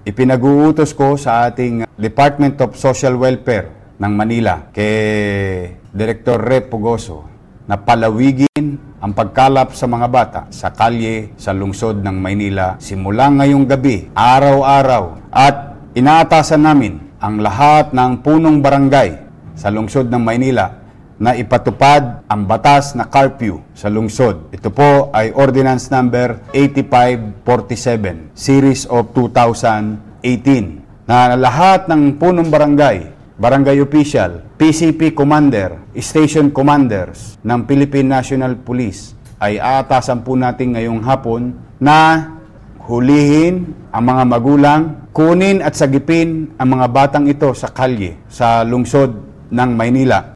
ipinag-uutos ko sa ating Department of Social Welfare ng Manila kay Director Rep Pugoso na palawigin ang pagkalap sa mga bata sa kalye sa lungsod ng Maynila simula ngayong gabi, araw-araw. At inaatasan namin ang lahat ng punong barangay sa lungsod ng Maynila na ipatupad ang batas na curfew sa lungsod. Ito po ay Ordinance Number 8547, Series of 2018, na lahat ng punong barangay, barangay official, PCP commander, station commanders ng Philippine National Police ay aatasan po natin ngayong hapon na hulihin ang mga magulang, kunin at sagipin ang mga batang ito sa kalye sa lungsod ng Maynila.